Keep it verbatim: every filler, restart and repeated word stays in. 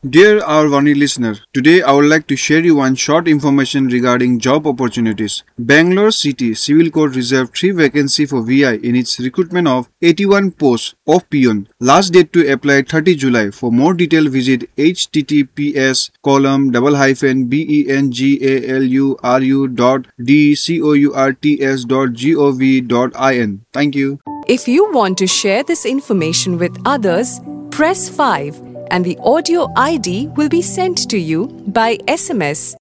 Dear our Vani listener, today I would like to share you one short information regarding job opportunities. Bangalore City Civil Court reserved three vacancy for V I in its recruitment of eighty-one posts of peon. Last date to apply thirtieth July. For more detail visit https column double hyphen bengaluru dot dcourts dot gov dot in. Thank you. If you want to share this information with others, press five and the audio I D will be sent to you by S M S.